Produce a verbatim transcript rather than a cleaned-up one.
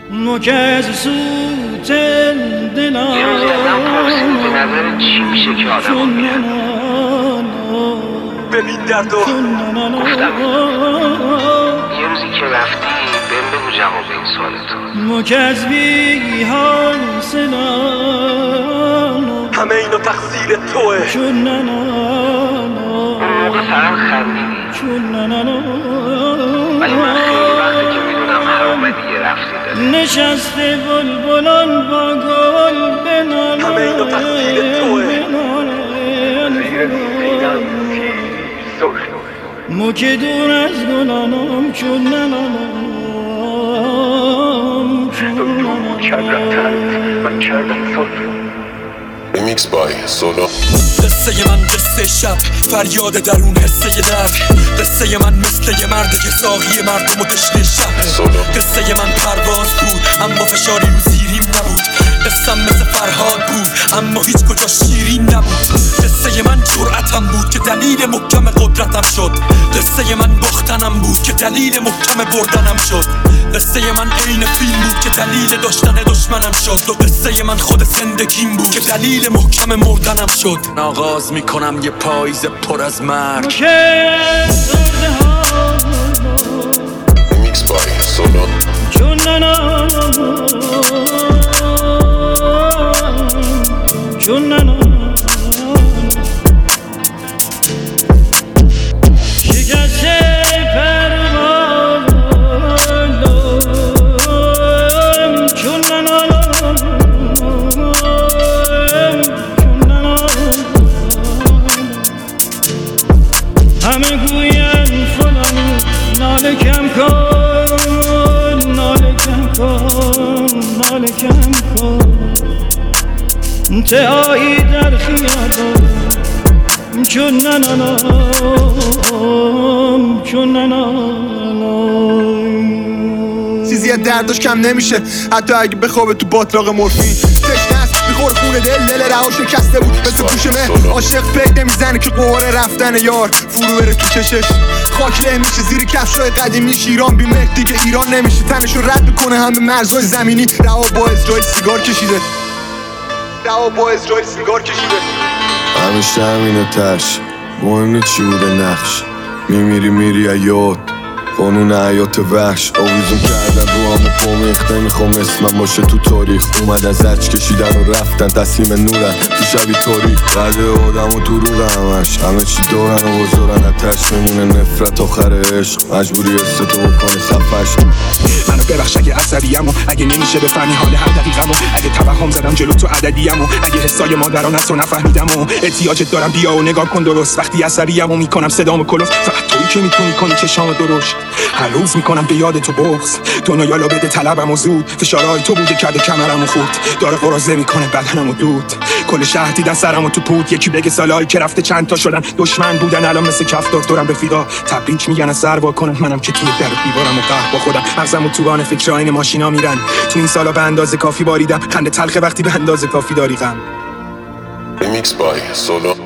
که از سوت دلم یه روزی ازم پرسید به نظر چی میشه که آدم میرن ببین درد و گفتم یه روزی که رفتی بهم بگو جواب این سوالتو مو که از بی حاصلم همه اینو تقصیر توه. چون اون موقع فقط خندیدی ولی من خیلی وقتی که میدونم حرامه دیگه رفتی داری نشسته بلبلان با گل بنالن همه اینو تقصیر توه. مو که دور از گلانم چون ننانم چون ننانم من کردم صلح. ریمیکس بای سولو. قصه من قصه شب فریاد درون حسه درد. قصه من مثل یه مرد که ساقی مردم و تشنه شب. سولو. قصه من پرواز بود اما فشاری رو زیریم نبود. قصم مثل فرهاد بود اما هیچ کجا شیرین نبود. قصه من جرأتم بود که دلیل محکم قدرتم شد. قصه من باختنم بود که دلیل محکم بردنم شد. قصه من عین فیلم بود که دلیل داشتن دشمنم شد. و قصه من خود زندگیم بود که دلیل محکم مردنم شد. آغاز میکنم یه پاییز پر از مرگ. ریمیکس بای سولو. چون ننانم چون ننانم شکسته پروانم چون ننانم چون ننانم همه گوین فلان ناله کم کن ناله کم کن ناله کم کن تهایی در خیابان چون ننانم چون ننانم چیزی از دردش کم نمیشه حتی اگه بخوابه تو باطلاق مورفین. تشنه است میخور خونه دل دل رها شکسته بود مثل پوش مه. عاشق فکر نمیزنه که قواره رفتن یار فرو بره تو چشش. خاک له میشه زیر کفشای قدیمی ایران بی مهر دیگه ایران نمیشه. تنشو رد میکنه همه مرزهای زمینی. رها با اسرائیل سیگار کشیده رها با اسرائیل سیگار کشیده. همیشه همینه تش مهم نی چی بوده نقش. میمیری میری ایاد قانون حیات وحش. آویزون کردن رو همو پامیخت نمیخوام اسمم باشه تو تاریخ. اومدن زرچ کشیدن و رفتن تسلیم نورن تو شبی تاریخ. قلب آدم و دروغ همش همه چی دارن و بزارن اتش میمونه نفرت آخر عشق. مجبوری استو بکنه صفحش. منو ببخش اگه عصبیم و اگه نمیشه بفهمی حال هر دقیقم و اگه توهم زدم جلو تو عددیم و اگه حسای مادران از تو نفهمیدم و احتیاجت دارم بیا و نگاه کن درست. وقتی عصبیم و میکنم صدامو کلوف فقط تویی که میتونی کنی چشامو درشت. هر روز میکنم به یاد تو بغض. دنیا یالا بده طلبم و زود. فشارهای تو بوده کرده کمرم و خورد. داره قرازه میکنه بدنم و دود. کل شهر دیدن سرم و تو پود. یکی بگه سالایی که رفته چند تا شدن دشمن بودن الان مثل کفتار دورم رفیقا تبریک میگن از سر وا کنن. منم که توی در دیوارم و قهر با خودم مغزم و توبان فکر این ماشینا میرن. تو این سالا به اندازه کافی باریدم. خنده تلخه وقتی به اندازه کافی داری غم. ریمیکس بای سولو.